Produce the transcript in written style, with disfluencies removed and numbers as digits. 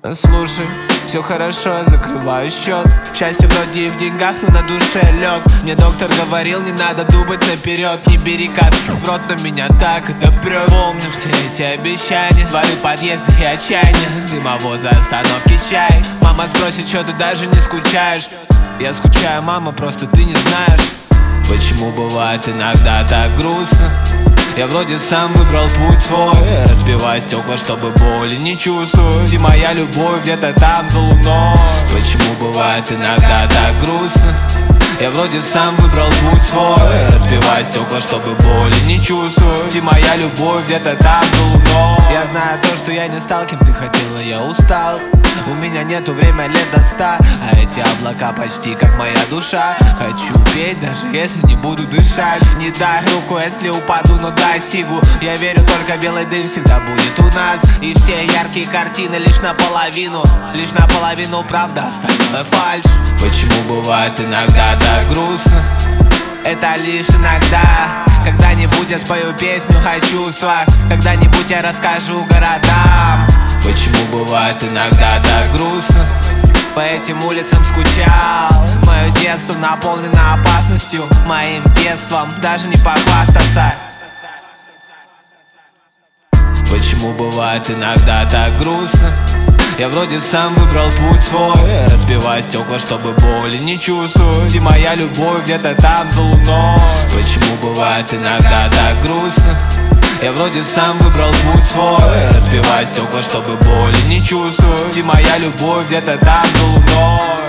Слушай, все хорошо, я закрываю счет. Счастье вроде и в деньгах, но на душе лег. Мне доктор говорил, не надо думать наперед. Не бери кассу в рот, но меня так это прет. Помню все эти обещания, дворы, подъезды и отчаяние. Дымовоз за остановки чай. Мама спросит, что ты даже не скучаешь. Я скучаю, мама, просто ты не знаешь. Почему бывает иногда так грустно? Я вроде сам выбрал путь свой. Разбиваю стекла, чтобы боли не чувствовать. И моя любовь где-то там за луной. Почему бывает иногда так грустно? Я вроде сам выбрал путь свой. Разбиваю стекла, чтобы боли не чувствовать. И моя любовь где-то там за луной. Я знаю то, что я не стал, кем ты хотела, я устал. У меня нету время лет до 100, а эти облака почти как моя душа. Хочу петь, даже если не буду дышать. Не дай руку, если упаду, но дай сигу. Я верю, только белый дым всегда будет у нас. И все яркие картины лишь наполовину правда, остальное фальшь. Почему бывает иногда так грустно? Это лишь иногда. Когда-нибудь я спою песню о чувствах. Когда-нибудь я расскажу городам. Почему бывает иногда так грустно? По этим улицам скучал. Мое детство наполнено опасностью. Моим детством даже не похвастаться. Почему бывает иногда так грустно? Я вроде сам выбрал путь свой. Разбиваю стекла, чтобы боли не чувствовать. И моя любовь где-то там за луной. Почему бывает иногда так грустно? Я вроде сам выбрал путь свой. Разбиваю стекла, чтобы боли не чувствовать. И моя любовь где-то там за луной.